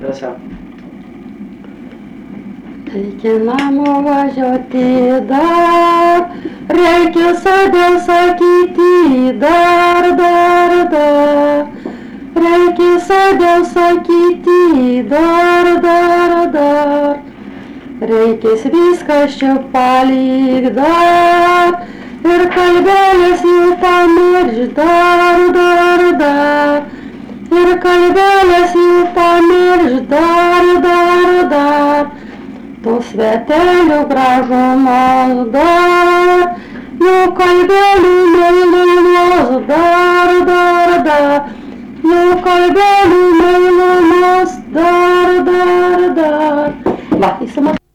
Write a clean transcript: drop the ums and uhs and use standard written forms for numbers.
Prašau. Reikia namo važiuoti dar, reikia sodėl sakyti dar. Reikia sodėl sakyti dar. Reikės viskas čia palik dar, ir kalbėlės jau pamirš dar. Ir kalbėlės jau pamirš dar. Tos svetelių gražumos dar, jų kalbėlių meilumas dar. Jų kalbėlių meilumas dar. Va, įsimat.